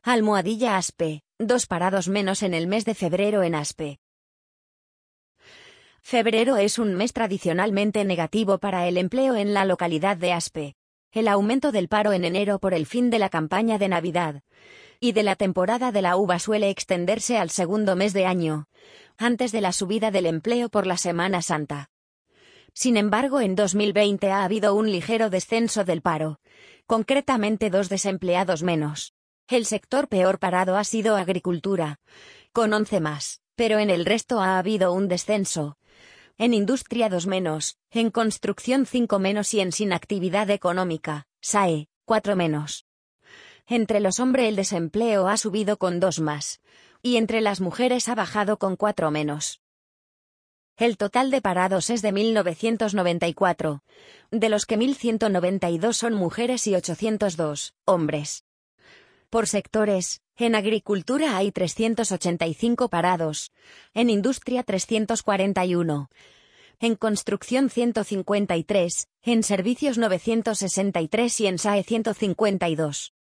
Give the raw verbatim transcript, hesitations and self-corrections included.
Almohadilla Aspe, dos parados menos en el mes de febrero en Aspe. Febrero es un mes tradicionalmente negativo para el empleo en la localidad de Aspe. El aumento del paro en enero por el fin de la campaña de Navidad y de la temporada de la uva suele extenderse al segundo mes de año, antes de la subida del empleo por la Semana Santa. Sin embargo, en dos mil veinte ha habido un ligero descenso del paro, concretamente dos desempleados menos. El sector peor parado ha sido agricultura, con once más, pero en el resto ha habido un descenso. En industria dos menos, en construcción cinco menos y en sin actividad económica, S A E, cuatro menos. Entre los hombres el desempleo ha subido con dos más, y entre las mujeres ha bajado con cuatro menos. El total de parados es de mil novecientos noventa y cuatro, de los que mil ciento noventa y dos son mujeres y ochocientos dos, hombres. Por sectores, en agricultura hay trescientos ochenta y cinco parados, en industria trescientos cuarenta y uno, en construcción ciento cincuenta y tres, en servicios novecientos sesenta y tres y en S A E ciento cincuenta y dos.